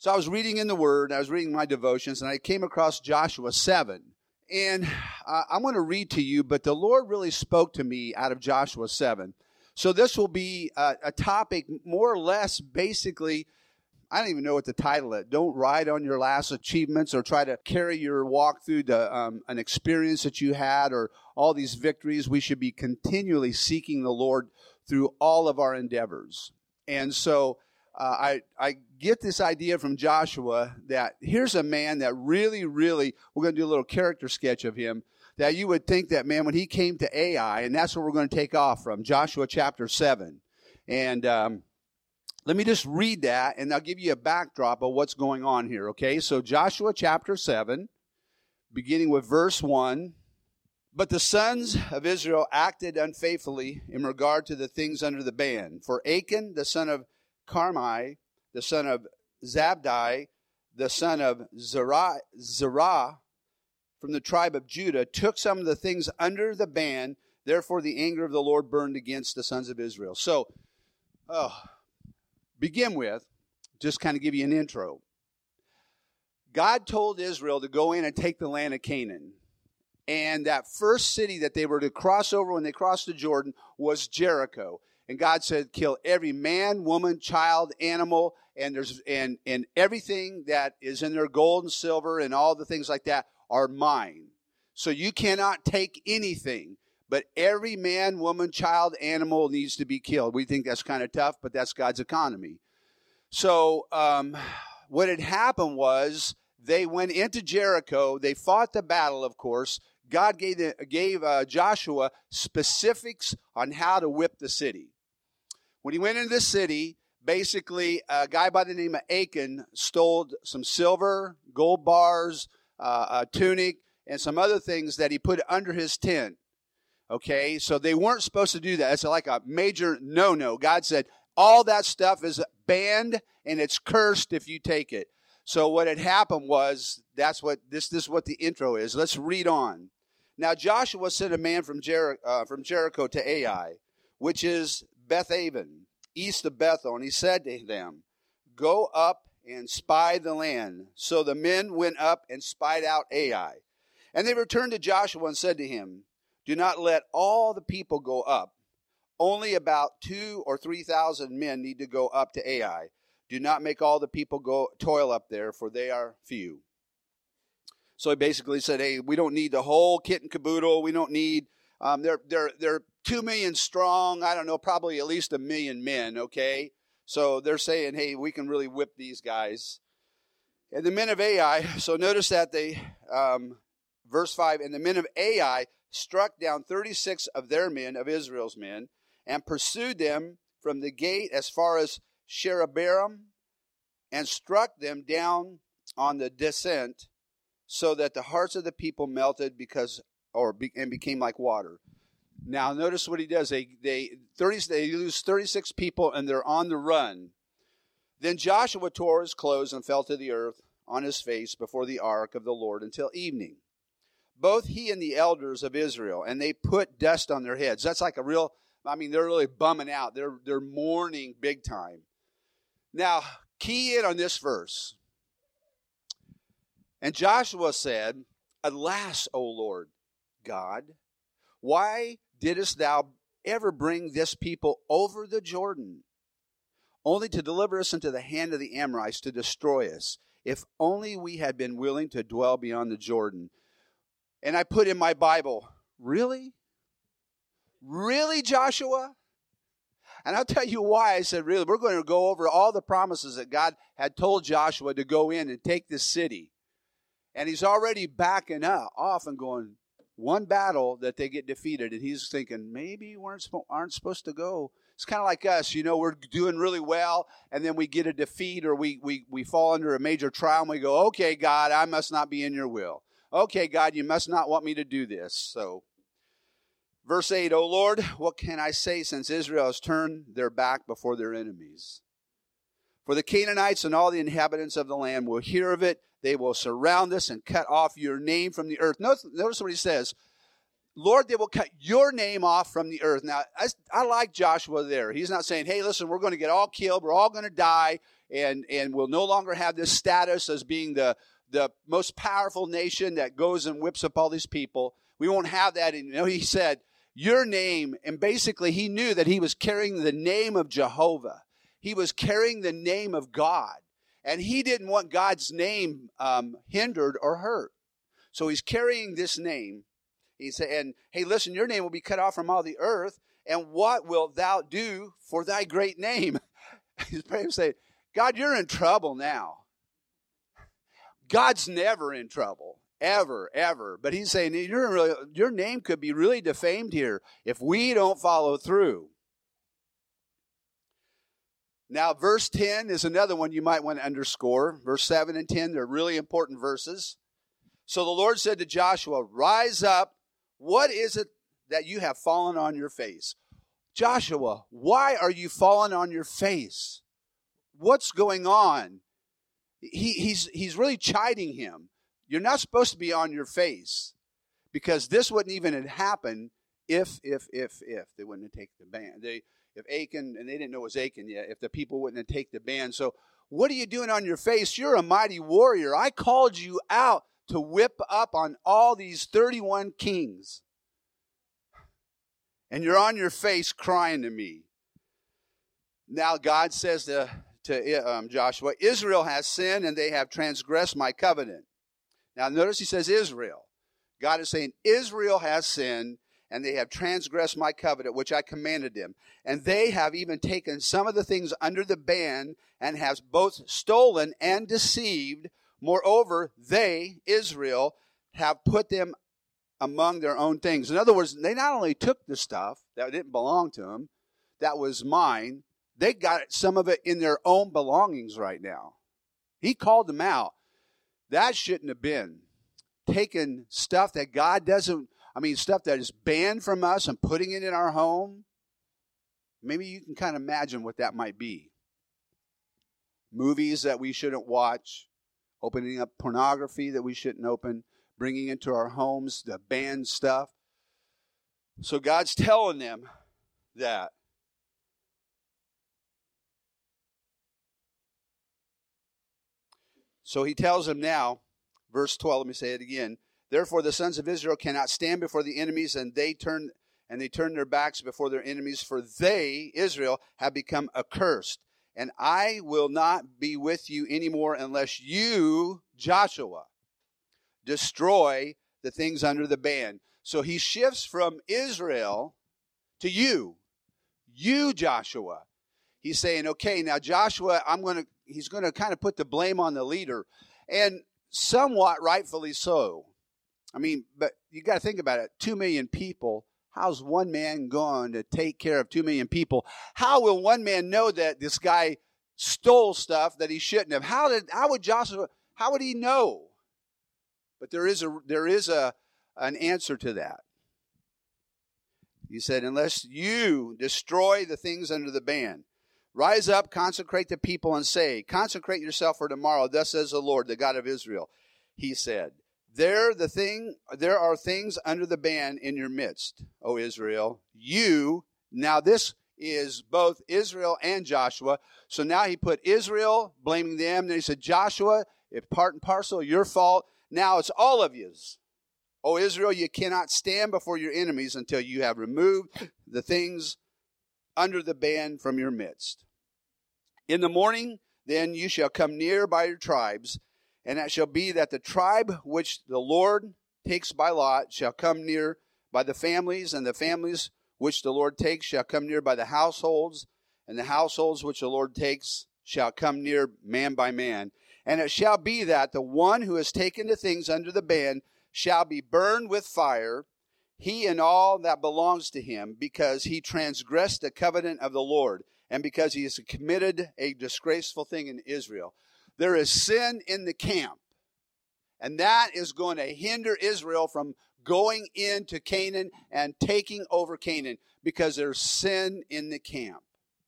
So I was reading in the Word, I was reading my devotions, and I came across Joshua 7. And I'm going to read to you, but the Lord really spoke to me out of Joshua 7. So this will be a topic more or less basically, I don't even know what the title is. Don't ride on your last achievements or try to carry your walk through an experience that you had or all these victories. We should be continually seeking the Lord through all of our endeavors. And so I get this idea from Joshua that here's a man that really, we're going to do a little character sketch of him, that you would think that, man, when he came to Ai, and that's where we're going to take off from, Joshua chapter 7. And let me just read that, and I'll give you a backdrop of what's going on here, okay? So Joshua chapter 7, beginning with verse 1. But the sons of Israel acted unfaithfully in regard to the things under the ban. For Achan, the son of Carmi, the son of Zabdi, the son of Zerah, from the tribe of Judah, took some of the things under the ban. Therefore the anger of the Lord burned against the sons of Israel. So, begin with, just kind of give you an intro. God told Israel to go in and take the land of Canaan. And that first city that they were to cross over when they crossed the Jordan was Jericho. And God said, kill every man, woman, child, animal, and everything that is in their gold and silver and all the things like that are mine. So you cannot take anything, but every man, woman, child, animal needs to be killed. We think that's kind of tough, but that's God's economy. So what had happened was they went into Jericho. They fought the battle, of course. God gave Joshua specifics on how to whip the city. When he went into the city, basically a guy by the name of Achan stole some silver, gold bars, a tunic, and some other things that he put under his tent. Okay, so they weren't supposed to do that. It's like a major no-no. God said, all that stuff is banned and it's cursed if you take it. So what had happened was, this is what the intro is. Let's read on. Now Joshua sent a man from Jericho to Ai, which is Bethaven, east of Bethel, and he said to them, go up and spy the land. So the men went up and spied out Ai. And they returned to Joshua and said to him, do not let all the people go up. Only about 2,000 or 3,000 men need to go up to Ai. Do not make all the people go toil up there, for they are few. So he basically said, hey, we don't need the whole kit and caboodle. We don't need, they're 2 million strong. I don't know, probably at least 1 million men, okay? So they're saying, hey, we can really whip these guys. And the men of Ai, so notice that they, verse 5, and the men of Ai struck down 36 of their men, of Israel's men, and pursued them from the gate as far as Sherebaim, and struck them down on the descent, so that the hearts of the people melted and became like water. Now notice what he does. They lose 36 people and they're on the run. Then Joshua tore his clothes and fell to the earth on his face before the ark of the Lord until evening. Both he and the elders of Israel, and they put dust on their heads. That's like they're really bumming out. They're mourning big time. Now, key in on this verse. And Joshua said, alas, O Lord God, why didst thou ever bring this people over the Jordan, only to deliver us into the hand of the Amorites to destroy us? If only we had been willing to dwell beyond the Jordan. And I put in my Bible, really? Really, Joshua? And I'll tell you why I said, really, we're going to go over all the promises that God had told Joshua to go in and take this city. And he's already backing off and going, one battle that they get defeated. And he's thinking, maybe we aren't supposed to go. It's kind of like us, we're doing really well, and then we get a defeat or we fall under a major trial, and we go, okay, God, I must not be in your will. Okay, God, you must not want me to do this. So, verse 8, O Lord, what can I say since Israel has turned their back before their enemies? For the Canaanites and all the inhabitants of the land will hear of it. They will surround us and cut off your name from the earth. Notice what he says. Lord, they will cut your name off from the earth. Now, I like Joshua there. He's not saying, hey, listen, we're going to get all killed. We're all going to die. and will no longer have this status as being the most powerful nation that goes and whips up all these people. We won't have that. He said, your name, and basically he knew that he was carrying the name of Jehovah. He was carrying the name of God. And he didn't want God's name hindered or hurt. So he's carrying this name. He said, and hey, listen, your name will be cut off from all the earth. And what wilt thou do for thy great name? He's praying, saying, God, you're in trouble now. God's never in trouble, ever, ever. But he's saying, your name could be really defamed here if we don't follow through. Now, verse 10 is another one you might want to underscore. Verse 7 and 10, they're really important verses. So the Lord said to Joshua, rise up. What is it that you have fallen on your face? Joshua, why are you fallen on your face? What's going on? He's really chiding him. You're not supposed to be on your face, because this wouldn't even have happened if they wouldn't have taken the ban. If Achan, and they didn't know it was Achan yet, if the people wouldn't have taken the ban. So what are you doing on your face? You're a mighty warrior. I called you out to whip up on all these 31 kings. And you're on your face crying to me. Now God says to Joshua, Israel has sinned and they have transgressed my covenant. Now notice he says Israel. God is saying Israel has sinned and they have transgressed my covenant, which I commanded them. And they have even taken some of the things under the ban and have both stolen and deceived. Moreover, they, Israel, have put them among their own things. In other words, they not only took the stuff that didn't belong to them, that was mine, they got some of it in their own belongings right now. He called them out. That shouldn't have been. Taking stuff that God doesn't, stuff that is banned from us and putting it in our home. Maybe you can kind of imagine what that might be. Movies that we shouldn't watch, opening up pornography that we shouldn't open, bringing into our homes the banned stuff. So God's telling them that. So he tells them now, verse 12, let me say it again. Therefore the sons of Israel cannot stand before the enemies, and they turn their backs before their enemies, for they, Israel, have become accursed. And I will not be with you anymore unless you, Joshua, destroy the things under the ban. So he shifts from Israel to you, Joshua. He's saying, okay, now Joshua, he's going to kind of put the blame on the leader, and somewhat rightfully so. But you got to think about it. 2 million people. How's one man going to take care of 2 million people? How will one man know that this guy stole stuff that he shouldn't have? How would he know? But there is an answer to that. He said, unless you destroy the things under the ban, rise up, consecrate the people, and say, consecrate yourself for tomorrow. Thus says the Lord, the God of Israel. He said, there are things under the ban in your midst, O Israel. Now this is both Israel and Joshua. So now he put Israel, blaming them. Then he said, Joshua, if part and parcel, your fault. Now it's all of yous. O Israel, you cannot stand before your enemies until you have removed the things under the ban from your midst. In the morning, then you shall come near by your tribes, and it shall be that the tribe which the Lord takes by lot shall come near by the families, and the families which the Lord takes shall come near by the households, and the households which the Lord takes shall come near man by man. And it shall be that the one who has taken the things under the ban shall be burned with fire, he and all that belongs to him, because he transgressed the covenant of the Lord, and because he has committed a disgraceful thing in Israel. There is sin in the camp, and that is going to hinder Israel from going into Canaan and taking over Canaan, because there's sin in the camp.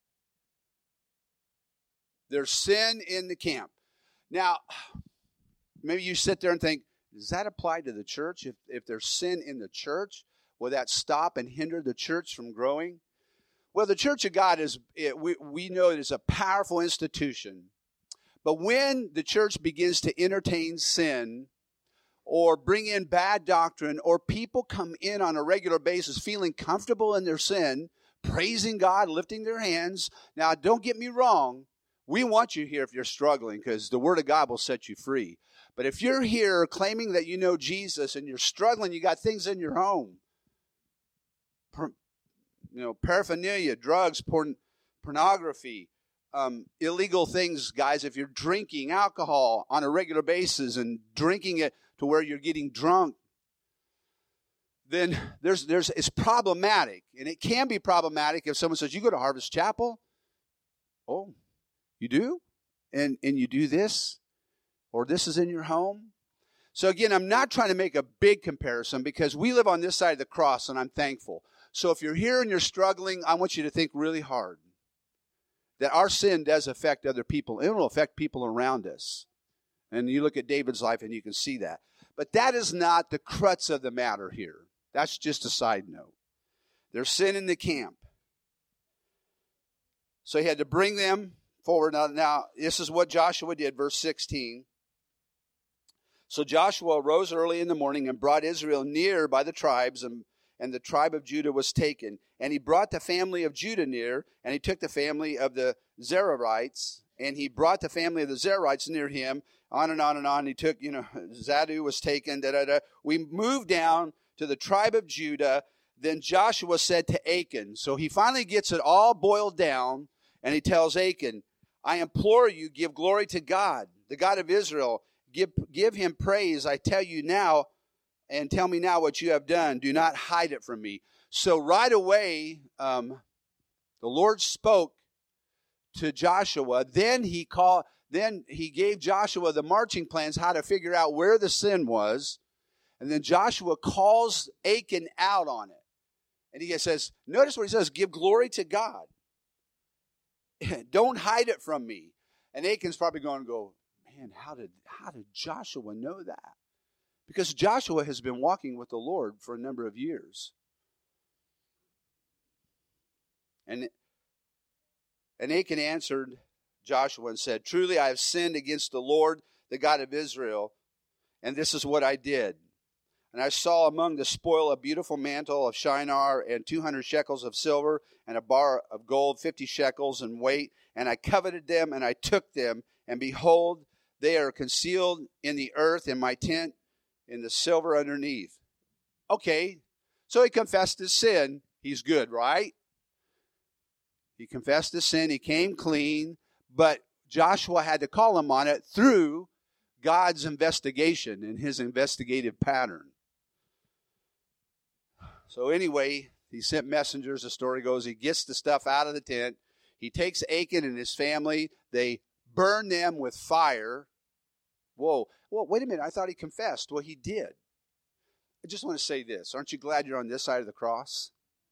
There's sin in the camp. Now, maybe you sit there and think, does that apply to the church? If there's sin in the church, will that stop and hinder the church from growing? Well, the Church of God we know it is a powerful institution. But when the church begins to entertain sin or bring in bad doctrine, or people come in on a regular basis feeling comfortable in their sin, praising God, lifting their hands. Now, don't get me wrong. We want you here if you're struggling, because the Word of God will set you free. But if you're here claiming that you know Jesus and you're struggling, you got things in your home, paraphernalia, drugs, pornography, illegal things, guys. If you're drinking alcohol on a regular basis and drinking it to where you're getting drunk, then it's problematic. And it can be problematic if someone says, you go to Harvest Chapel? Oh, you do? And you do this? Or this is in your home? So again, I'm not trying to make a big comparison, because we live on this side of the cross, and I'm thankful. So if you're here and you're struggling, I want you to think really hard that our sin does affect other people. It will affect people around us. And you look at David's life and you can see that. But that is not the crux of the matter here. That's just a side note. There's sin in the camp. So he had to bring them forward. Now, this is what Joshua did, verse 16. So Joshua arose early in the morning and brought Israel near by the tribes, and the tribe of Judah was taken. And he brought the family of Judah near, and he took the family of the Zerahites, and he brought the family of the Zerahites near him, on and on and on. He took, Zadu was taken, We moved down to the tribe of Judah. Then Joshua said to Achan, so he finally gets it all boiled down, and he tells Achan, I implore you, give glory to God, the God of Israel. Give him praise, I tell you now, and tell me now what you have done. Do not hide it from me. So right away, the Lord spoke to Joshua. Then he gave Joshua the marching plans, how to figure out where the sin was. And then Joshua calls Achan out on it. And he says, notice what he says, give glory to God. Don't hide it from me. And Achan's probably going to go, man, how did Joshua know that? Because Joshua has been walking with the Lord for a number of years. And Achan answered Joshua and said, truly I have sinned against the Lord, the God of Israel, and this is what I did. And I saw among the spoil a beautiful mantle of Shinar and 200 shekels of silver and a bar of gold, 50 shekels in weight. And I coveted them and I took them. And behold, they are concealed in the earth in my tent, in the silver underneath. Okay, so he confessed his sin. He's good, right? He confessed his sin. He came clean. But Joshua had to call him on it through God's investigation and his investigative pattern. So anyway, he sent messengers, the story goes. He gets the stuff out of the tent. He takes Achan and his family. They burn them with fire. Whoa, wait a minute. I thought he confessed. Well, he did. I just want to say this. Aren't you glad you're on this side of the cross?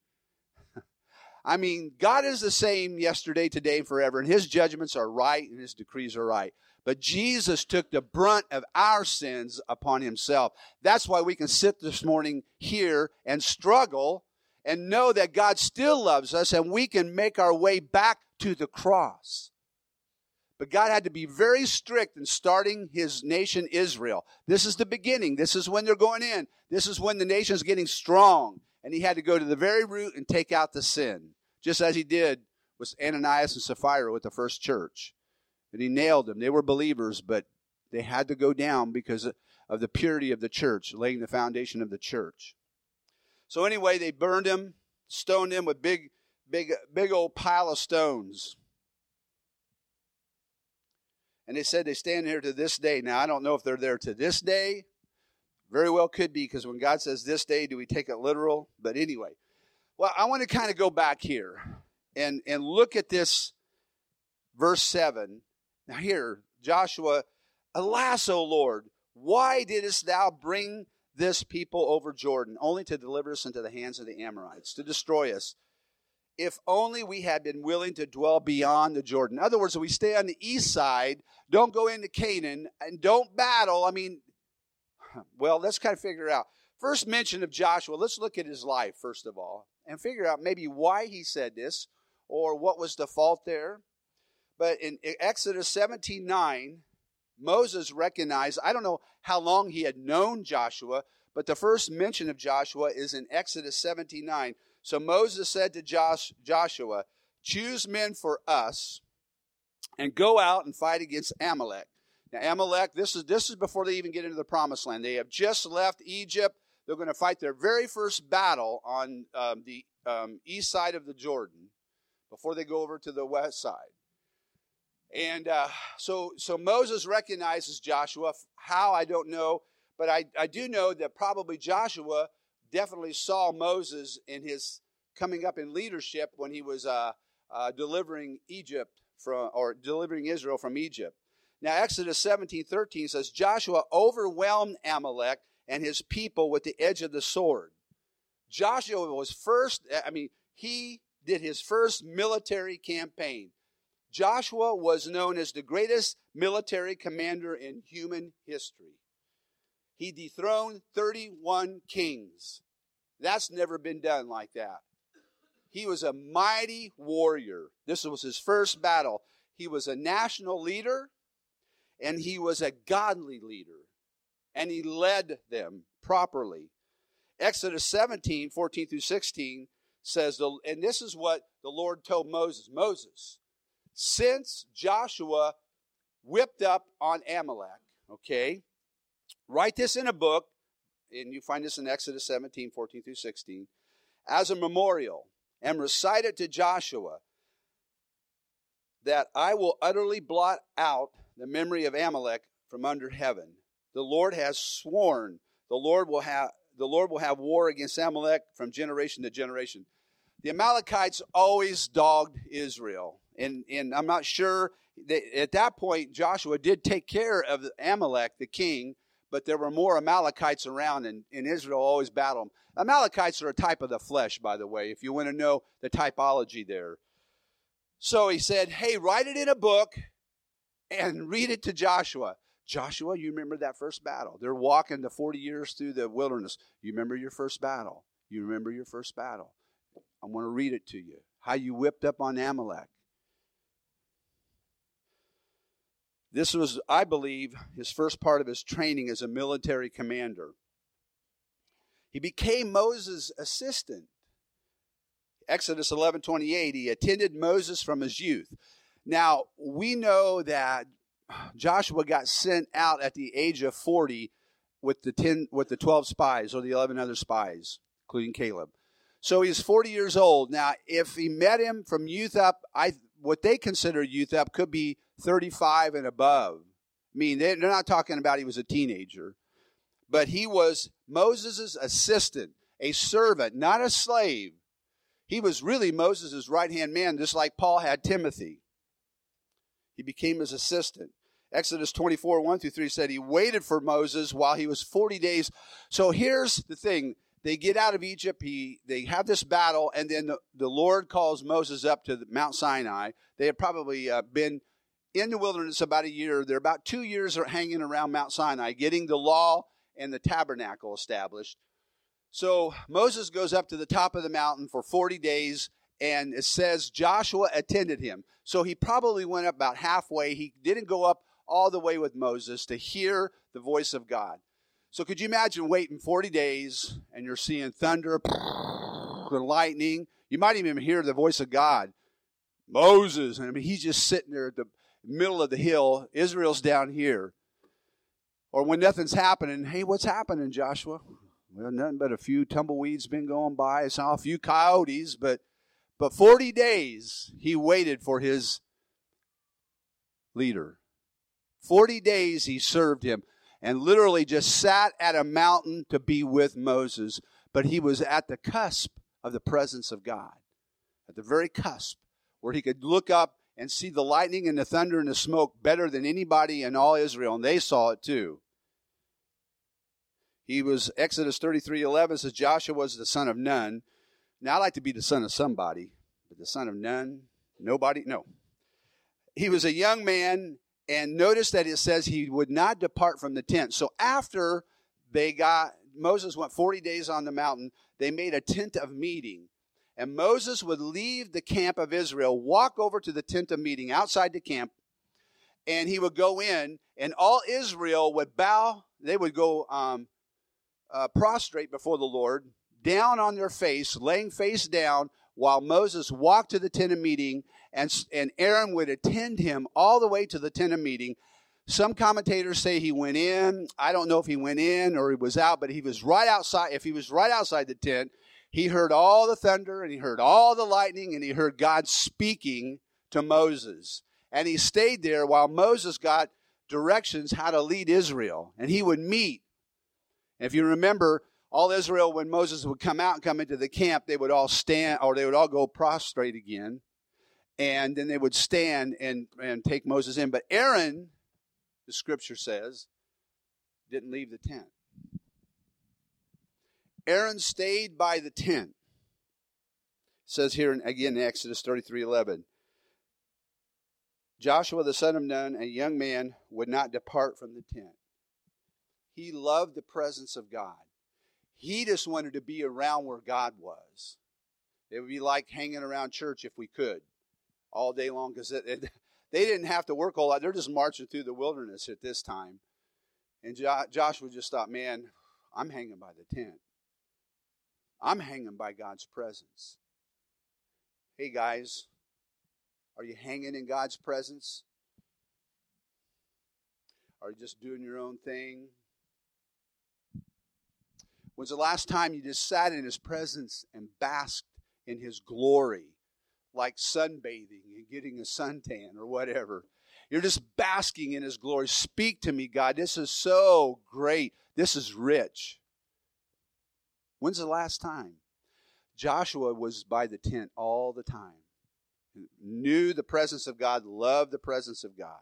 I mean, God is the same yesterday, today, and forever, and his judgments are right and his decrees are right. But Jesus took the brunt of our sins upon himself. That's why we can sit this morning here and struggle and know that God still loves us, and we can make our way back to the cross. But God had to be very strict in starting his nation Israel. This is the beginning. This is when they're going in. This is when the nation's getting strong. And he had to go to the very root and take out the sin, just as he did with Ananias and Sapphira with the first church. And he nailed them. They were believers, but they had to go down because of the purity of the church, laying the foundation of the church. So anyway, they burned him, stoned him with big old pile of stones. And they said they stand here to this day. Now, I don't know if they're there to this day. Very well could be, because when God says this day, do we take it literal? But anyway, well, I want to kind of go back here and look at this verse 7. Now here, Joshua, alas, O Lord, why didst thou bring this people over Jordan, only to deliver us into the hands of the Amorites, to destroy us? If only we had been willing to dwell beyond the Jordan. In other words, if we stay on the east side, don't go into Canaan, and don't battle. I mean, well, let's kind of figure out. First mention of Joshua, let's look at his life, first of all, and figure out maybe why he said this, or what was the fault there. But in Exodus 17:9, Moses recognized, I don't know how long he had known Joshua, but the first mention of Joshua is in Exodus 17:9. So Moses said to Joshua, choose men for us and go out and fight against Amalek. Now Amalek, this is before they even get into the promised land. They have just left Egypt. They're going to fight their very first battle on the east side of the Jordan before they go over to the west side. And so Moses recognizes Joshua. How, I don't know. But I do know that probably Joshua definitely saw Moses in his coming up in leadership when he was delivering Israel from Egypt. Now Exodus 17:13 says, Joshua overwhelmed Amalek and his people with the edge of the sword. Joshua was he did his first military campaign. Joshua was known as the greatest military commander in human history. He dethroned 31 kings. That's never been done like that. He was a mighty warrior. This was his first battle. He was a national leader, and he was a godly leader, and he led them properly. Exodus 17:14 through 16 says, and this is what the Lord told Moses. Moses, since Joshua whipped up on Amalek, okay, write this in a book, and you find this in Exodus 17:14 through 16, as a memorial, and recite it to Joshua, that I will utterly blot out the memory of Amalek from under heaven. The Lord has sworn the Lord will have war against Amalek from generation to generation. The Amalekites always dogged Israel. And I'm not sure, at that point, Joshua did take care of Amalek, the king, but there were more Amalekites around, and Israel always battled them. Amalekites are a type of the flesh, by the way, if you want to know the typology there. So he said, hey, write it in a book and read it to Joshua. Joshua, you remember that first battle. They're walking the 40 years through the wilderness. You remember your first battle. You remember your first battle. I'm going to read it to you. How you whipped up on Amalek. This was, I believe, his first part of his training as a military commander. He became Moses' assistant. Exodus 11:28, he attended Moses from his youth. Now, we know that Joshua got sent out at the age of 40 with the 12 spies, or the 11 other spies, including Caleb. So he's 40 years old. Now, if he met him from youth up, what they consider youth up could be 35 and above. I mean, they're not talking about he was a teenager. But he was Moses' assistant, a servant, not a slave. He was really Moses' right-hand man, just like Paul had Timothy. He became his assistant. Exodus 24:1-3 said he waited for Moses while he was 40 days. So here's the thing. They get out of Egypt. They have this battle, and then the Lord calls Moses up to Mount Sinai. They had probably been in the wilderness about a year. They're about 2 years hanging around Mount Sinai, getting the law and the tabernacle established. So Moses goes up to the top of the mountain for 40 days, and it says Joshua attended him. So he probably went up about halfway. He didn't go up all the way with Moses to hear the voice of God. So could you imagine waiting 40 days and you're seeing thunder, lightning? You might even hear the voice of God. Moses, I mean, he's just sitting there at the middle of the hill. Israel's down here. Or when nothing's happening, hey, what's happening, Joshua? Well, nothing but a few tumbleweeds been going by. I saw a few coyotes, but 40 days he waited for his leader. 40 days he served him and literally just sat at a mountain to be with Moses. But he was at the cusp of the presence of God, at the very cusp, where he could look up and see the lightning and the thunder and the smoke better than anybody in all Israel, and they saw it too. He was, Exodus 33:11 says, Joshua was the son of Nun. Now, I like to be the son of somebody, but the son of none, nobody, no. He was a young man, and notice that it says he would not depart from the tent. So after Moses went 40 days on the mountain, they made a tent of meeting. And Moses would leave the camp of Israel, walk over to the tent of meeting outside the camp, and he would go in, and all Israel would bow. They would go prostrate before the Lord, down on their face, laying face down, while Moses walked to the tent of meeting, and Aaron would attend him all the way to the tent of meeting. Some commentators say he went in. I don't know if he went in or he was out, but he was right outside. If he was right outside the tent, he heard all the thunder, and he heard all the lightning, and he heard God speaking to Moses. And he stayed there while Moses got directions how to lead Israel. And he would meet. If you remember, all Israel, when Moses would come out and come into the camp, they would all stand, or they would all go prostrate again. And then they would stand and take Moses in. But Aaron, the scripture says, didn't leave the tent. Aaron stayed by the tent. It says here again in Exodus 33:11. Joshua the son of Nun, a young man, would not depart from the tent. He loved the presence of God. He just wanted to be around where God was. It would be like hanging around church if we could all day long, because they didn't have to work a whole lot. They're just marching through the wilderness at this time. And Joshua just thought, man, I'm hanging by the tent. I'm hanging by God's presence. Hey, guys, are you hanging in God's presence? Are you just doing your own thing? When's the last time you just sat in His presence and basked in His glory, like sunbathing and getting a suntan or whatever? You're just basking in His glory. Speak to me, God. This is so great. This is rich. When's the last time? Joshua was by the tent all the time. Knew the presence of God, loved the presence of God.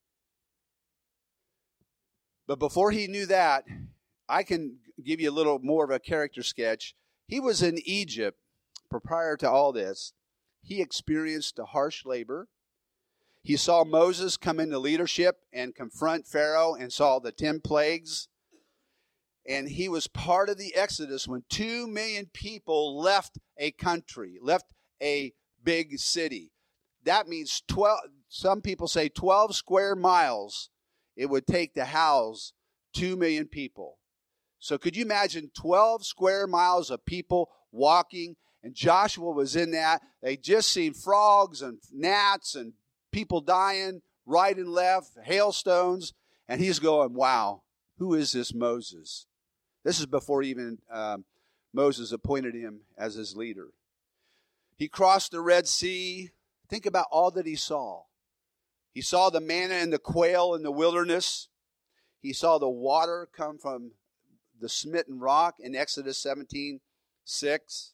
But before he knew that, I can give you a little more of a character sketch. He was in Egypt prior to all this. He experienced a harsh labor. He saw Moses come into leadership and confront Pharaoh and saw the 10 plagues. And he was part of the Exodus when 2 million people left a country, left a big city. That means 12, some people say 12 square miles it would take to house 2 million people. So could you imagine 12 square miles of people walking? And Joshua was in that. They just seen frogs and gnats and people dying right and left, hailstones. And he's going, wow, who is this Moses? This is before even Moses appointed him as his leader. He crossed the Red Sea. Think about all that he saw. He saw the manna and the quail in the wilderness. He saw the water come from the smitten rock in Exodus 17:6.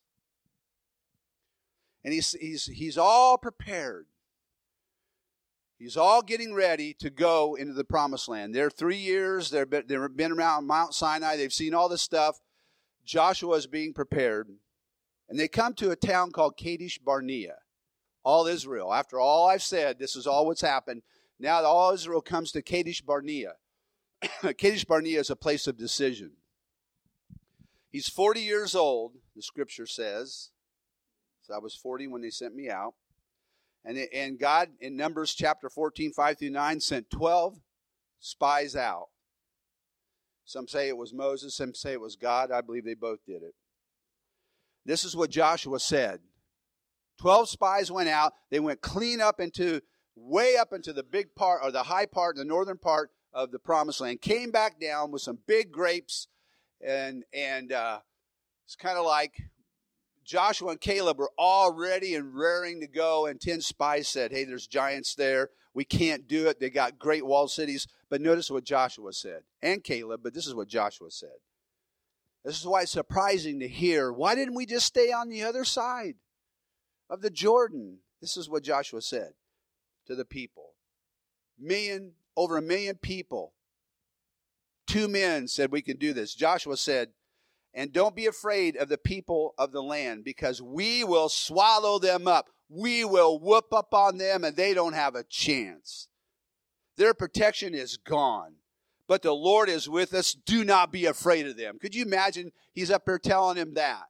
And he's all prepared. He's all getting ready to go into the promised land. They're 3 years. They've been around Mount Sinai. They've seen all this stuff. Joshua is being prepared. And they come to a town called Kadesh Barnea. All Israel. After all I've said, this is all what's happened. Now all Israel comes to Kadesh Barnea. Kadesh Barnea is a place of decision. He's 40 years old, the scripture says. So I was 40 when they sent me out. And God, in Numbers chapter 14, 5-9, sent 12 spies out. Some say it was Moses, some say it was God. I believe they both did it. This is what Joshua said. 12 spies went out. They went way up into the big part, or the high part, the northern part of the promised land. Came back down with some big grapes. And it's kind of like Joshua and Caleb were all ready and raring to go, and 10 spies said, hey, there's giants there. We can't do it. They got great walled cities. But notice what Joshua said, and Caleb, but this is what Joshua said. This is why it's surprising to hear, why didn't we just stay on the other side of the Jordan? This is what Joshua said to the people. Over 1 million people. 2 men said we can do this. Joshua said, and don't be afraid of the people of the land, because we will swallow them up. We will whoop up on them, and they don't have a chance. Their protection is gone. But the Lord is with us. Do not be afraid of them. Could you imagine he's up there telling him that?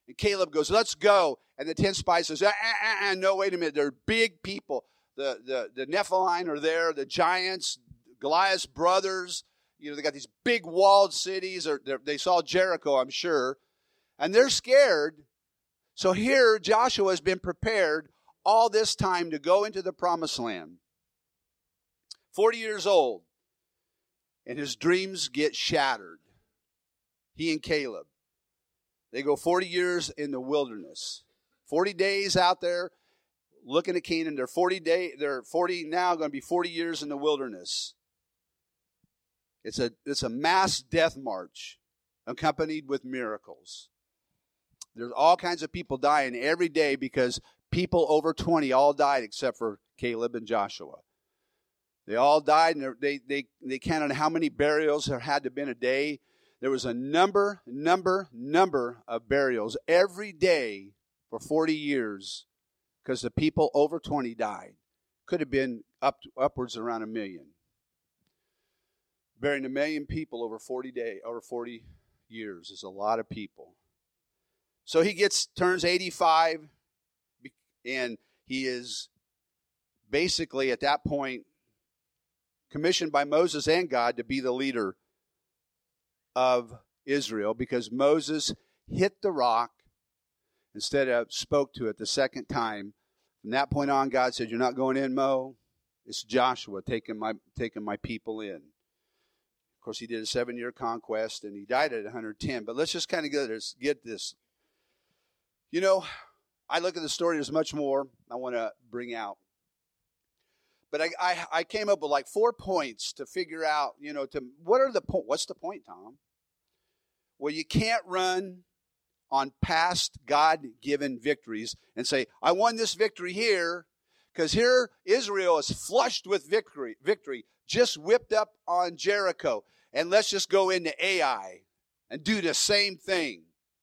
And Caleb goes, let's go. And the 10 spies says, no, wait a minute. They're big people. The Nephilim are there, the giants, Goliath's brothers. You know, they got these big walled cities. They saw Jericho, I'm sure. And they're scared. So here, Joshua has been prepared all this time to go into the promised land. 40 years old. And his dreams get shattered. He and Caleb. They go 40 years in the wilderness. 40 days out there looking at Canaan. They're 40 now, going to be 40 years in the wilderness. It's a mass death march accompanied with miracles. There's all kinds of people dying every day because people over 20 all died except for Caleb and Joshua. They all died, and they counted how many burials there had to have been a day. There was a number of burials every day for 40 years because the people over 20 died. Could have been upwards around 1 million. Burying 1 million people over 40 years is a lot of people. So he turns 85, and he is basically at that point commissioned by Moses and God to be the leader of Israel, because Moses hit the rock instead of spoke to it the second time. From that point on, God said, "You're not going in, Mo. It's Joshua taking my people in." Of course, he did a 7-year conquest, and he died at 110. But let's just kind of get this. You know, I look at the story. There's much more I want to bring out. But I came up with like 4 points to figure out, what's the point, Tom? Well, you can't run on past God-given victories and say, I won this victory here, because here Israel is flushed with victory, just whipped up on Jericho, and let's just go into Ai and do the same thing.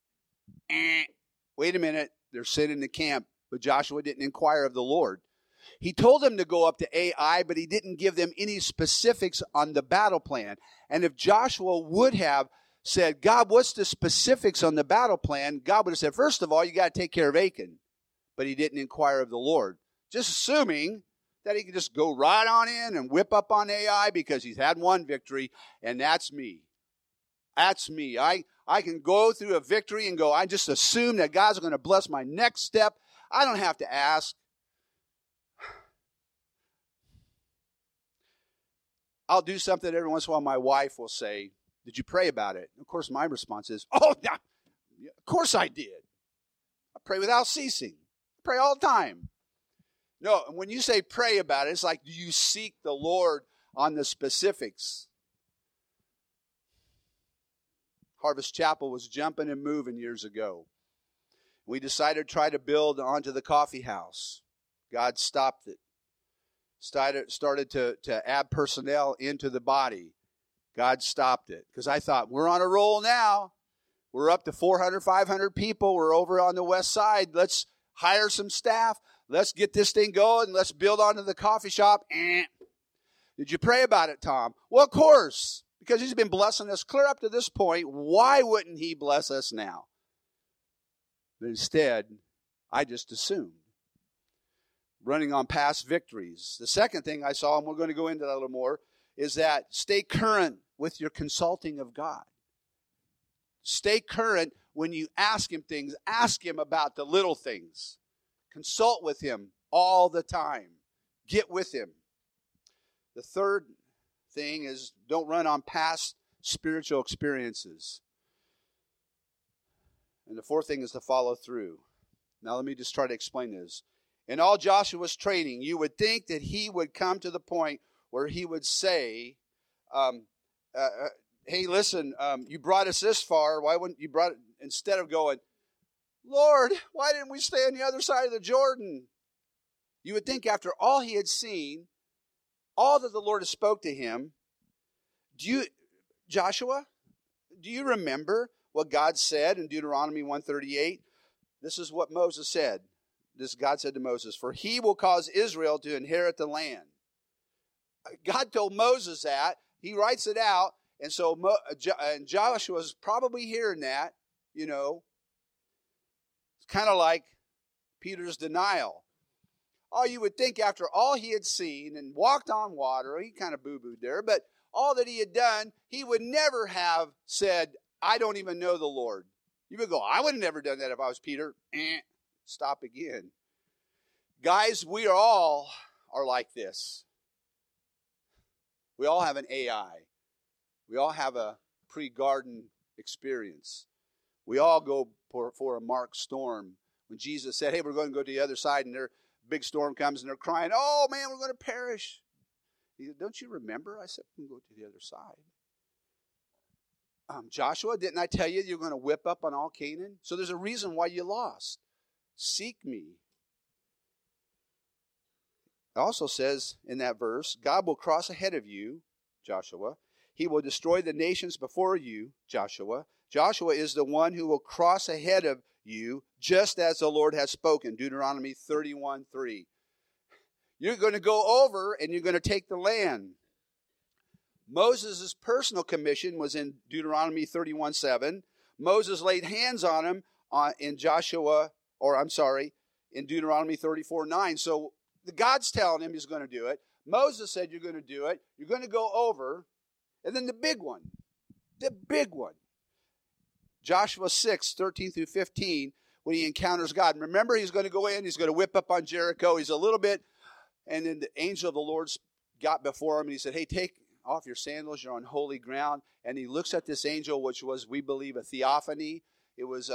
Wait a minute, they're sitting in the camp, but Joshua didn't inquire of the Lord. He told them to go up to Ai, but he didn't give them any specifics on the battle plan. And if Joshua would have said, God, what's the specifics on the battle plan? God would have said, first of all, you got to take care of Achan. But he didn't inquire of the Lord. Just assuming that he could just go right on in and whip up on Ai because he's had one victory, and that's me. That's me. I can go through a victory and go, I just assume that God's going to bless my next step. I don't have to ask. I'll do something every once in a while. My wife will say, did you pray about it? Of course, my response is, oh, yeah, of course I did. I pray without ceasing. I pray all the time. No, when you say pray about it, it's like, do you seek the Lord on the specifics? Harvest Chapel was jumping and moving years ago. We decided to try to build onto the coffee house. God stopped it. Started to add personnel into the body. God stopped it. Because I thought, we're on a roll now. We're up to 400, 500 people. We're over on the west side. Let's hire some staff. Let's get this thing going. Let's build onto the coffee shop. Did you pray about it, Tom? Well, of course. Because he's been blessing us clear up to this point. Why wouldn't he bless us now? But instead, I just assumed. Running on past victories. The second thing I saw, and we're going to go into that a little more, is that stay current with your consulting of God. Stay current when you ask him things. Ask him about the little things. Consult with him all the time. Get with him. The third thing is don't run on past spiritual experiences. And the fourth thing is to follow through. Now let me just try to explain this. In all Joshua's training, you would think that he would come to the point where he would say, hey, listen, you brought us this far. Why wouldn't you brought it, instead of going, Lord, why didn't we stay on the other side of the Jordan? You would think after all he had seen, all that the Lord has spoke to him, Joshua, do you remember what God said in Deuteronomy 1:38? This is what Moses said. God said to Moses, for he will cause Israel to inherit the land. God told Moses that. He writes it out. And so and Joshua's probably hearing that, kind of like Peter's denial. Oh, you would think after all he had seen and walked on water, he kind of boo-booed there, but all that he had done, he would never have said, I don't even know the Lord. You would go, I would have never done that if I was Peter. Stop again. Guys, we all are like this. We all have an AI. We all have a pre-garden experience. We all go for a marked storm. When Jesus said, hey, we're going to go to the other side, and their big storm comes, and they're crying, oh, man, we're going to perish. He said, don't you remember? I said, we can go to the other side. Joshua, didn't I tell you you're going to whip up on all Canaan? So there's a reason why you lost. Seek me. It also says in that verse, God will cross ahead of you, Joshua. He will destroy the nations before you, Joshua. Joshua is the one who will cross ahead of you, just as the Lord has spoken, Deuteronomy 31:3. You're going to go over and you're going to take the land. Moses' personal commission was in Deuteronomy 31:7. Moses laid hands on him in Deuteronomy 34:9. So God's telling him he's going to do it. Moses said you're going to do it. You're going to go over. And then the big one. Joshua 6:13-15, when he encounters God. And remember, he's going to go in. He's going to whip up on Jericho. He's a little bit. And then the angel of the Lord got before him. And he said, hey, take off your sandals. You're on holy ground. And he looks at this angel, which was, we believe, a theophany. It was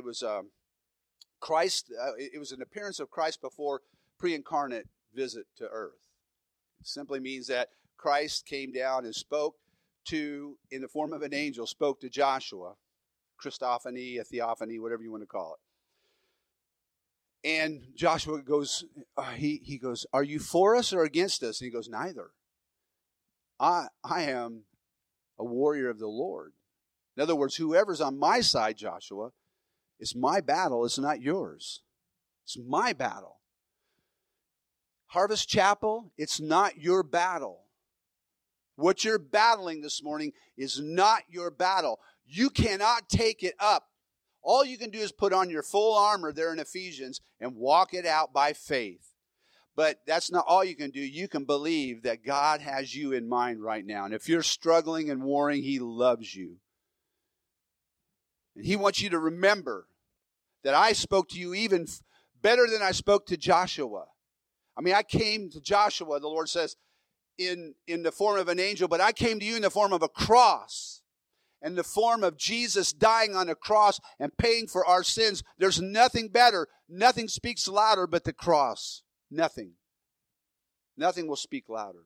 Christ. It was an appearance of Christ before pre-incarnate visit to earth. It simply means that Christ came down and spoke in the form of an angel, spoke to Joshua. Christophany, a theophany, whatever you want to call it. And Joshua goes, he goes, are you for us or against us? And he goes, neither. I am a warrior of the Lord. In other words, whoever's on my side, Joshua, it's my battle. It's not yours. It's my battle. Harvest Chapel, it's not your battle. What you're battling this morning is not your battle. You cannot take it up. All you can do is put on your full armor there in Ephesians and walk it out by faith. But that's not all you can do. You can believe that God has you in mind right now. And if you're struggling and warring, He loves you. And He wants you to remember that I spoke to you even better than I spoke to Joshua. I mean, I came to Joshua, the Lord says, in the form of an angel, but I came to you in the form of a cross. In the form of Jesus dying on a cross and paying for our sins. There's nothing better. Nothing speaks louder but the cross. Nothing. Nothing will speak louder.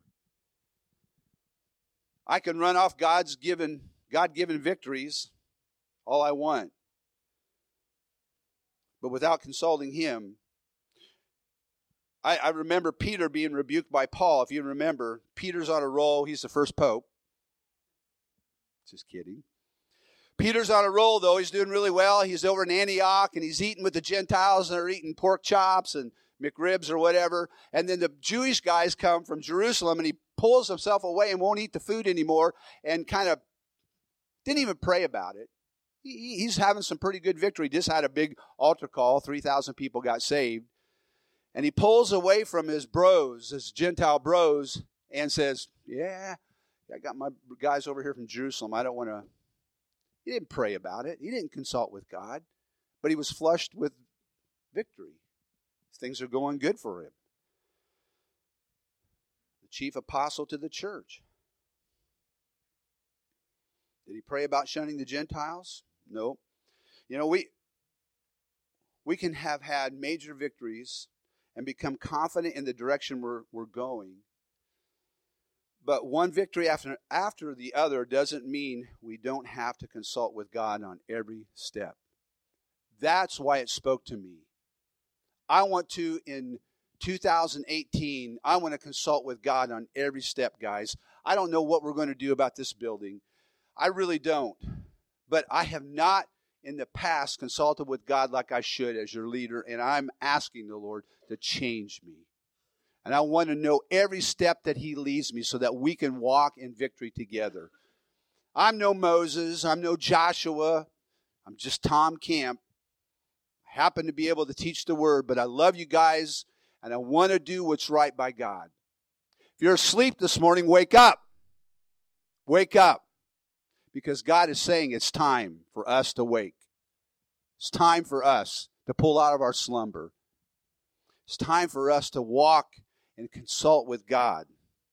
I can run off God-given victories all I want. But without consulting Him, I remember Peter being rebuked by Paul. If you remember, Peter's on a roll. He's the first pope. Just kidding. Peter's on a roll, though. He's doing really well. He's over in Antioch, and he's eating with the Gentiles, and they're eating pork chops and McRibs or whatever. And then the Jewish guys come from Jerusalem, and he pulls himself away and won't eat the food anymore and kind of didn't even pray about it. He's having some pretty good victory. Just had a big altar call. 3,000 people got saved. And he pulls away from his bros, his Gentile bros, and says, yeah, I got my guys over here from Jerusalem. I don't want to. He didn't pray about it. He didn't consult with God. But he was flushed with victory. Things are going good for him. The chief apostle to the church. Did he pray about shunning the Gentiles? No. You know, we can have had major victories and become confident in the direction we're going. But one victory after the other doesn't mean we don't have to consult with God on every step. That's why it spoke to me. I want to, in 2018, I want to consult with God on every step, guys. I don't know what we're going to do about this building. I really don't. But I have not in the past consulted with God like I should as your leader, and I'm asking the Lord to change me. And I want to know every step that He leads me so that we can walk in victory together. I'm no Moses. I'm no Joshua. I'm just Tom Camp. I happen to be able to teach the word, but I love you guys, and I want to do what's right by God. If you're asleep this morning, wake up. Wake up. Because God is saying it's time for us to wake. It's time for us to pull out of our slumber. It's time for us to walk and consult with God.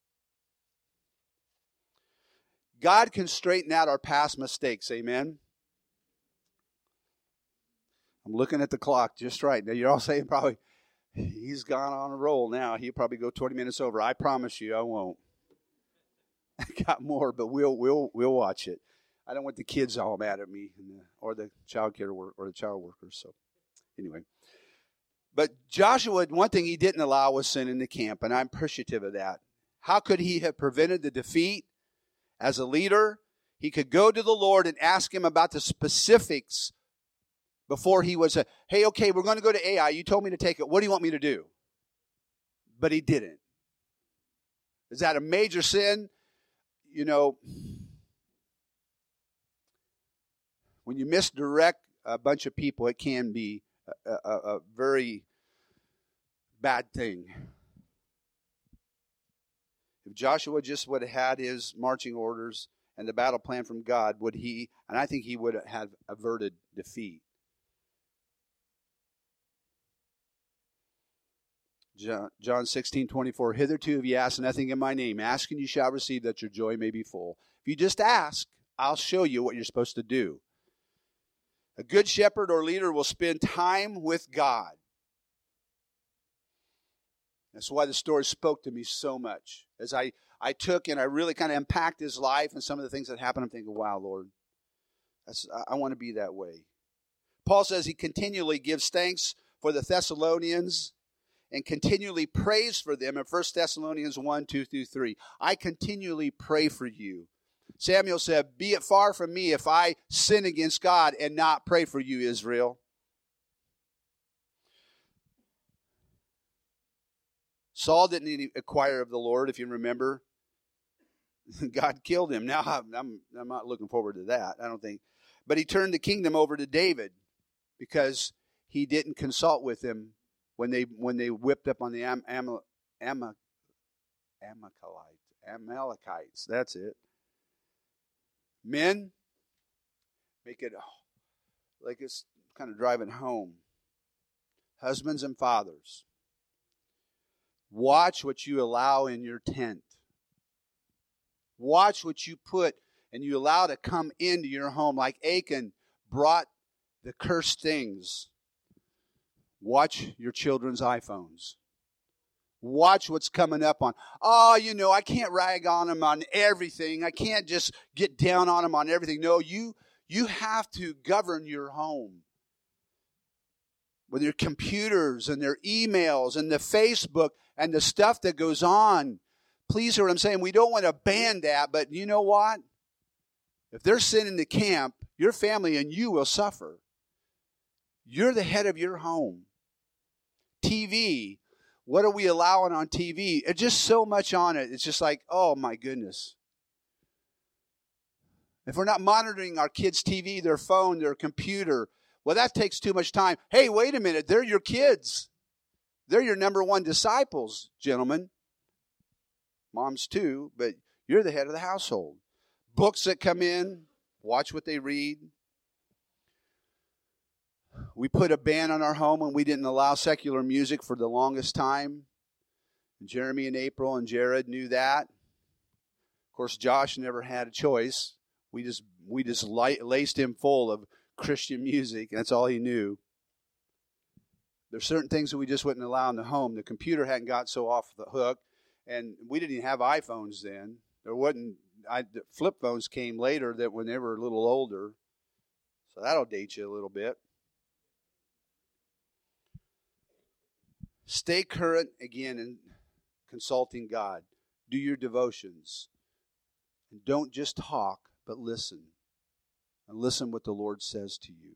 God can straighten out our past mistakes. Amen? I'm looking at the clock just right. Now you're all saying probably, he's gone on a roll now. He'll probably go 20 minutes over. I promise you I won't. I got more, but we'll watch it. I don't want the kids all mad at me or the child care work or the child workers. So anyway. But Joshua, one thing he didn't allow was sin in the camp, and I'm appreciative of that. How could he have prevented the defeat? As a leader, he could go to the Lord and ask him about the specifics before he was hey, okay, we're going to go to Ai. You told me to take it. What do you want me to do? But he didn't. Is that a major sin? You know, when you misdirect a bunch of people, it can be a very bad thing. If Joshua just would have had his marching orders and the battle plan from God, would he, and I think he would have averted defeat. John 16:24, hitherto have ye asked nothing in my name. Ask and you shall receive, that your joy may be full. If you just ask, I'll show you what you're supposed to do. A good shepherd or leader will spend time with God. That's why the story spoke to me so much. As I took and I really kind of impacted his life and some of the things that happened, I'm thinking, wow, Lord, I want to be that way. Paul says he continually gives thanks for the Thessalonians and continually prays for them in 1 Thessalonians 1:2-3. I continually pray for you. Samuel said, be it far from me if I sin against God and not pray for you, Israel. Saul didn't inquire of the Lord, if you remember. God killed him. Now I'm not looking forward to that, I don't think. But he turned the kingdom over to David because he didn't consult with him when they whipped up on the Amalekites. That's it. Men, make it like it's kind of driving home. Husbands and fathers, watch what you allow in your tent. Watch what you put and you allow to come into your home. Like Achan brought the cursed things. Watch your children's iPhones. Watch what's coming up on. I can't rag on them on everything. I can't just get down on them on everything. No, you have to govern your home. With your computers and their emails and the Facebook and the stuff that goes on. Please hear what I'm saying. We don't want to ban that, but you know what? If there's sin in the camp, your family and you will suffer. You're the head of your home. TV, what are we allowing on TV? It's just so much on it. It's just like, oh my goodness. If we're not monitoring our kids' TV, their phone, their computer, well, that takes too much time. Hey, wait a minute. They're your kids. They're your number one disciples, gentlemen. Moms too, but you're the head of the household. Books that come in, watch what they read. We put a ban on our home and we didn't allow secular music for the longest time. Jeremy and April and Jared knew that. Of course, Josh never had a choice. We just laced him full of Christian music. That's all he knew. There's certain things that we just wouldn't allow in the home. The computer hadn't got so off the hook, and we didn't even have iPhones then. The flip phones came later, that when they were a little older. So that'll date you a little bit. Stay current, again, in consulting God. Do your devotions. And don't just talk, but listen. And listen what the Lord says to you.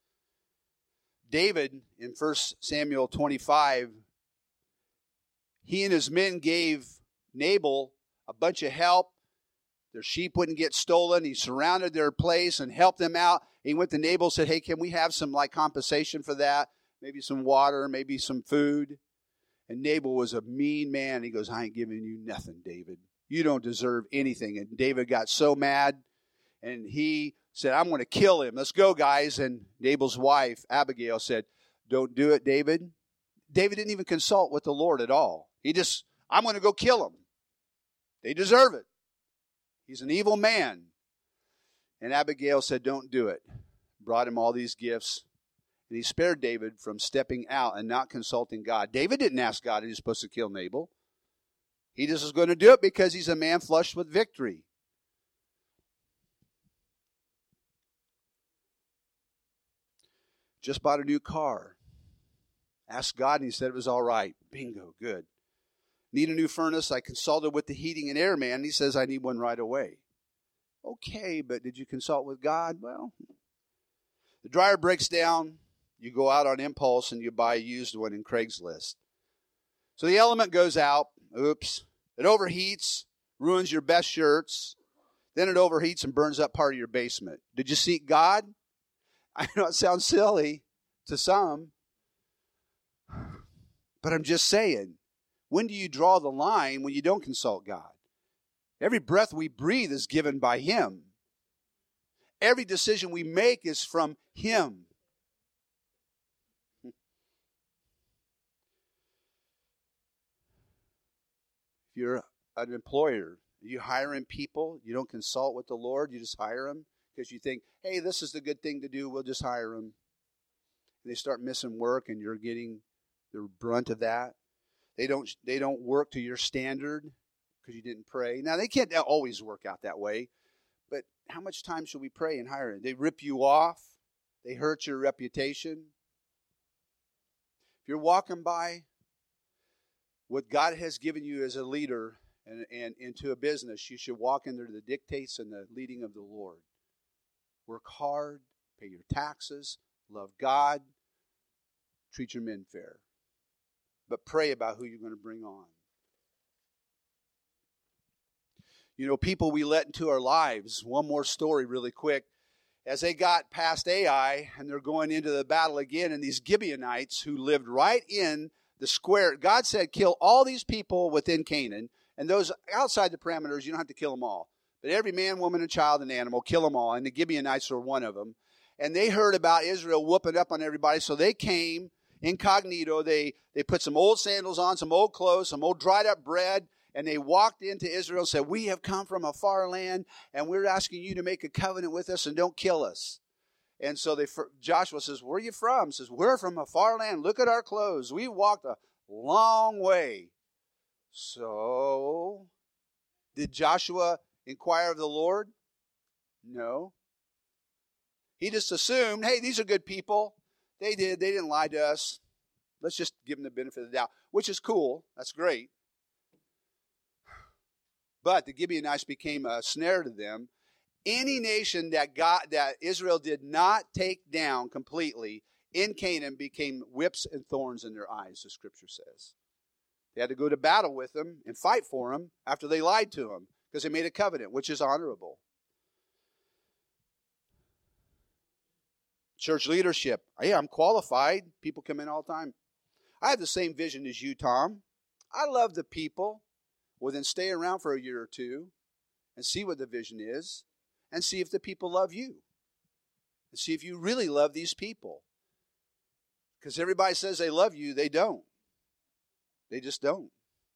David, in 1 Samuel 25, he and his men gave Nabal a bunch of help. Their sheep wouldn't get stolen. He surrounded their place and helped them out. He went to Nabal and said, hey, can we have some like compensation for that? Maybe some water, maybe some food. And Nabal was a mean man. He goes, I ain't giving you nothing, David. You don't deserve anything. And David got so mad, and he said, I'm going to kill him. Let's go, guys. And Nabal's wife, Abigail, said, don't do it, David. David didn't even consult with the Lord at all. He just, I'm going to go kill him. They deserve it. He's an evil man. And Abigail said, don't do it. Brought him all these gifts. And he spared David from stepping out and not consulting God. David didn't ask God if he was supposed to kill Nabal. He just was going to do it because he's a man flushed with victory. Just bought a new car. Asked God and he said it was all right. Bingo, good. Need a new furnace. I consulted with the heating and air man. He says I need one right away. Okay, but did you consult with God? Well, the dryer breaks down. You go out on impulse and you buy a used one in Craigslist. So the element goes out. Oops. It overheats, ruins your best shirts. Then it overheats and burns up part of your basement. Did you seek God? I know it sounds silly to some, but I'm just saying, when do you draw the line when you don't consult God? Every breath we breathe is given by Him. Every decision we make is from Him. If you're an employer, you hiring people, you don't consult with the Lord, you just hire them because you think, hey, this is the good thing to do, we'll just hire them. And they start missing work and you're getting the brunt of that. They don't work to your standard because you didn't pray. Now, they can't always work out that way, but how much time should we pray and hire them? They rip you off. They hurt your reputation. If you're walking by what God has given you as a leader and into a business, you should walk under the dictates and the leading of the Lord. Work hard, pay your taxes, love God, treat your men fair. But pray about who you're going to bring on. You know, people we let into our lives. One more story really quick. As they got past Ai and they're going into the battle again, and these Gibeonites who lived right in the square, God said, kill all these people within Canaan, and those outside the parameters, you don't have to kill them all. But every man, woman, and child and animal, kill them all. And the Gibeonites were one of them. And they heard about Israel whooping up on everybody, so they came incognito. They put some old sandals on, some old clothes, some old dried up bread, and they walked into Israel and said, we have come from a far land, and we're asking you to make a covenant with us and don't kill us. And so Joshua says, where are you from? He says, we're from a far land. Look at our clothes. We walked a long way. So, did Joshua inquire of the Lord? No. He just assumed, hey, these are good people. They didn't lie to us. Let's just give them the benefit of the doubt, which is cool. That's great. But the Gibeonites became a snare to them. Any nation that Israel did not take down completely in Canaan became whips and thorns in their eyes, the scripture says. They had to go to battle with them and fight for them after they lied to them because they made a covenant, which is honorable. Church leadership. Yeah, I'm qualified. People come in all the time. I have the same vision as you, Tom. I love the people. Well, then stay around for a year or two and see what the vision is and see if the people love you. And see if you really love these people. Because everybody says they love you, they don't. They just don't.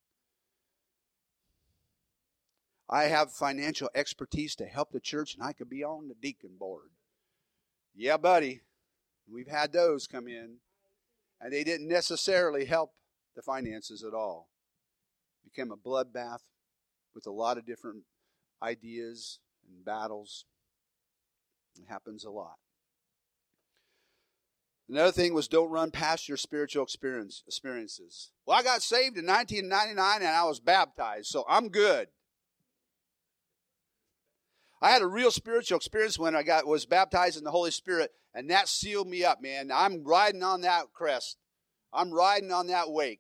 I have financial expertise to help the church, and I could be on the deacon board. Yeah, buddy. We've had those come in, and they didn't necessarily help the finances at all. It became a bloodbath with a lot of different ideas and battles. It happens a lot. Another thing was don't run past your spiritual experiences. Well, I got saved in 1999 and I was baptized, so I'm good. I had a real spiritual experience when I was baptized in the Holy Spirit, and that sealed me up, man. I'm riding on that crest. I'm riding on that wake.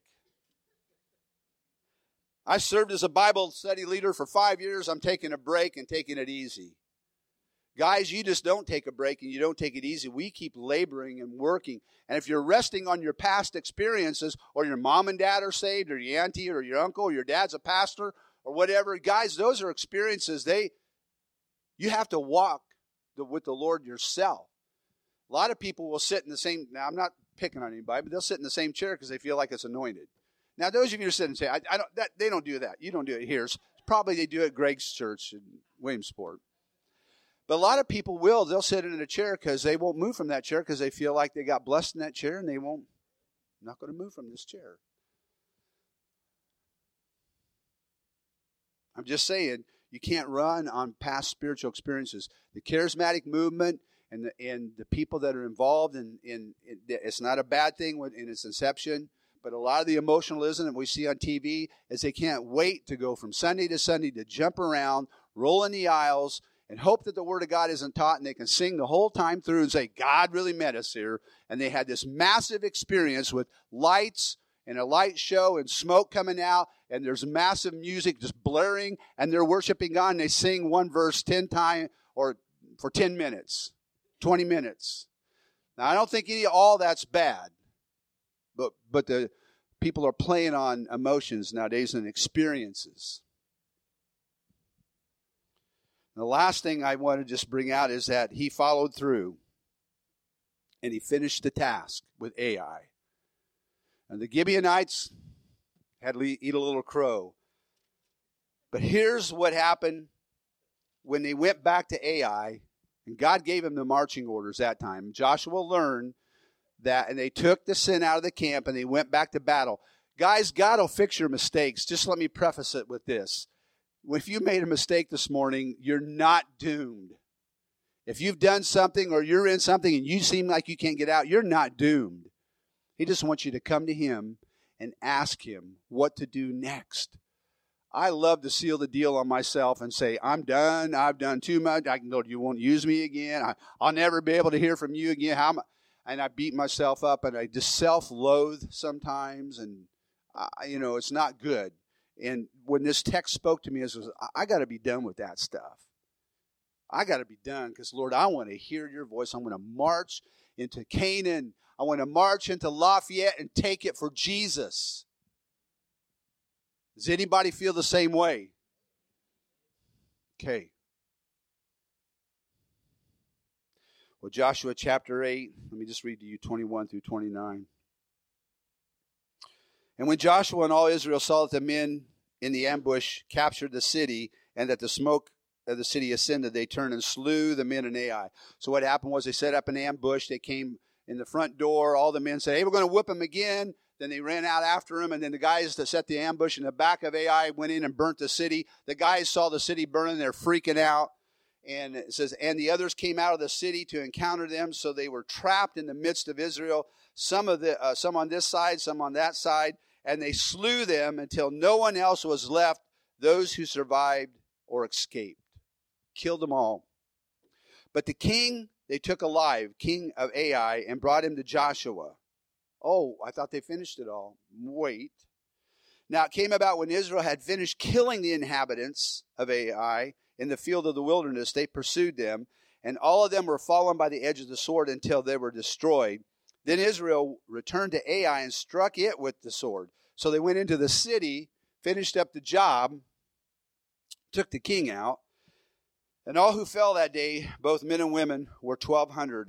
I served as a Bible study leader for 5 years. I'm taking a break and taking it easy. Guys, you just don't take a break and you don't take it easy. We keep laboring and working. And if you're resting on your past experiences, or your mom and dad are saved, or your auntie or your uncle, or your dad's a pastor, or whatever, guys, those are experiences. You have to walk with the Lord yourself. A lot of people will sit in the same, now I'm not picking on anybody, but they'll sit in the same chair because they feel like it's anointed. Now, those of you who sit and say, they don't do that. You don't do it here. Probably they do it at Greg's church in Williamsport. But a lot of people they'll sit in a chair because they won't move from that chair because they feel like they got blessed in that chair and not going to move from this chair. I'm just saying, you can't run on past spiritual experiences. The charismatic movement and the people that are involved in it's not a bad thing in its inception, but a lot of the emotionalism that we see on TV is they can't wait to go from Sunday to Sunday to jump around, roll in the aisles, and hope that the Word of God isn't taught, and they can sing the whole time through and say, God really met us here. And they had this massive experience with lights and a light show and smoke coming out, and there's massive music just blaring, and they're worshiping God, and they sing one verse 10 times or for 10 minutes, 20 minutes. Now, I don't think all that's bad, but the people are playing on emotions nowadays and experiences. The last thing I want to just bring out is that he followed through and he finished the task with Ai. And the Gibeonites had to eat a little crow. But here's what happened when they went back to Ai, and God gave them the marching orders that time. Joshua learned that, and they took the sin out of the camp and they went back to battle. Guys, God will fix your mistakes. Just let me preface it with this. If you made a mistake this morning, you're not doomed. If you've done something or you're in something and you seem like you can't get out, you're not doomed. He just wants you to come to him and ask him what to do next. I love to seal the deal on myself and say, I'm done. I've done too much. I can go, you won't use me again. I'll never be able to hear from you again. And I beat myself up, and I just self-loathe sometimes, and it's not good. And when this text spoke to me, it was, I got to be done with that stuff. I got to be done because, Lord, I want to hear your voice. I want to march into Canaan. I want to march into Lafayette and take it for Jesus. Does anybody feel the same way? Okay. Well, Joshua chapter 8, let me just read to you 21 through 29. And when Joshua and all Israel saw that the men in the ambush captured the city and that the smoke of the city ascended, they turned and slew the men in Ai. So what happened was they set up an ambush. They came in the front door. All the men said, hey, we're going to whip him again. Then they ran out after him. And then the guys that set the ambush in the back of Ai went in and burnt the city. The guys saw the city burning. They're freaking out. And it says, and the others came out of the city to encounter them. So they were trapped in the midst of Israel, some on this side, some on that side. And they slew them until no one else was left, those who survived or escaped. Killed them all. But the king they took alive, king of Ai, and brought him to Joshua. Oh, I thought they finished it all. Wait. Now it came about when Israel had finished killing the inhabitants of Ai in the field of the wilderness, they pursued them, and all of them were fallen by the edge of the sword until they were destroyed. Then Israel returned to Ai and struck it with the sword. So they went into the city, finished up the job, took the king out. And all who fell that day, both men and women, were 1,200.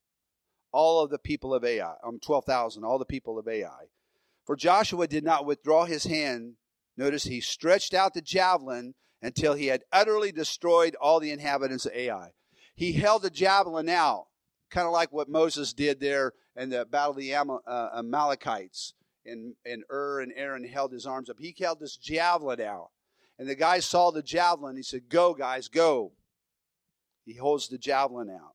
All of the people of Ai, 12,000, all the people of Ai. For Joshua did not withdraw his hand. Notice he stretched out the javelin until he had utterly destroyed all the inhabitants of Ai. He held the javelin out, kind of like what Moses did there in the battle of the Amalekites. And and Aaron held his arms up. He held this javelin out. And the guys saw the javelin. He said, go, guys, go. He holds the javelin out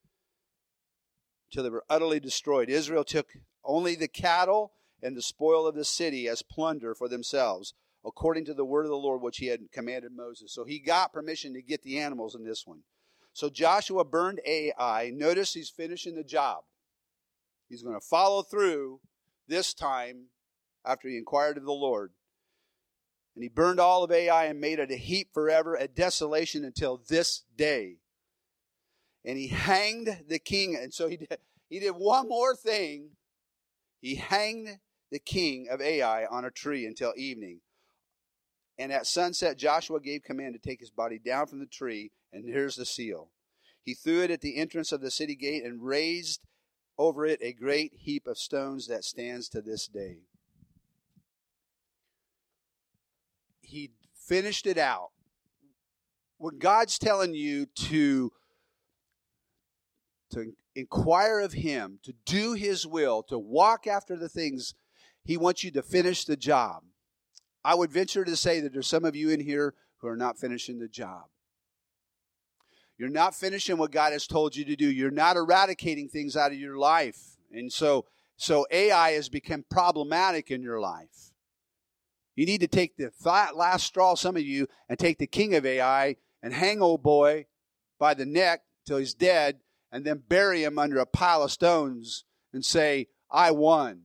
until they were utterly destroyed. Israel took only the cattle and the spoil of the city as plunder for themselves, according to the word of the Lord, which he had commanded Moses. So he got permission to get the animals in this one. So Joshua burned Ai. Notice he's finishing the job. He's going to follow through this time after he inquired of the Lord. And he burned all of Ai and made it a heap forever, a desolation until this day. And he hanged the king. And so he did one more thing. He hanged the king of Ai on a tree until evening. And at sunset, Joshua gave command to take his body down from the tree. And here's the seal. He threw it at the entrance of the city gate and raised over it a great heap of stones that stands to this day. He finished it out. When God's telling you to inquire of him, to do his will, to walk after the things, he wants you to finish the job. I would venture to say that there's some of you in here who are not finishing the job. You're not finishing what God has told you to do. You're not eradicating things out of your life. And so AI has become problematic in your life. You need to take the last straw, some of you, and take the king of AI and hang old boy by the neck till he's dead, and then bury him under a pile of stones and say, I won.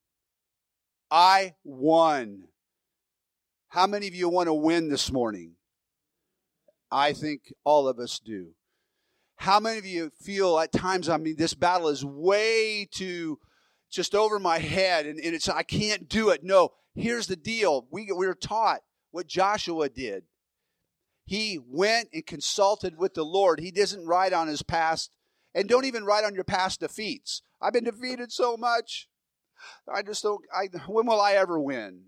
I won. How many of you want to win this morning? I think all of us do. How many of you feel at times, this battle is way too just over my head and it's I can't do it. No, here's the deal. We were taught what Joshua did. He went and consulted with the Lord. He doesn't write on his past, and don't even write on your past defeats. I've been defeated so much. When will I ever win?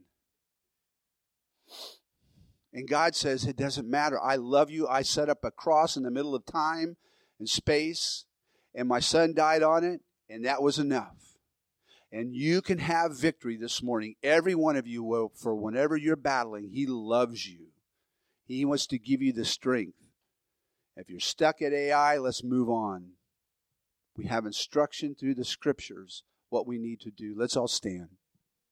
And God says, it doesn't matter. I love you. I set up a cross in the middle of time and space, and my son died on it, and that was enough. And you can have victory this morning. Every one of you will, for whenever you're battling, he loves you. He wants to give you the strength. If you're stuck at AI, let's move on. We have instruction through the scriptures what we need to do. Let's all stand.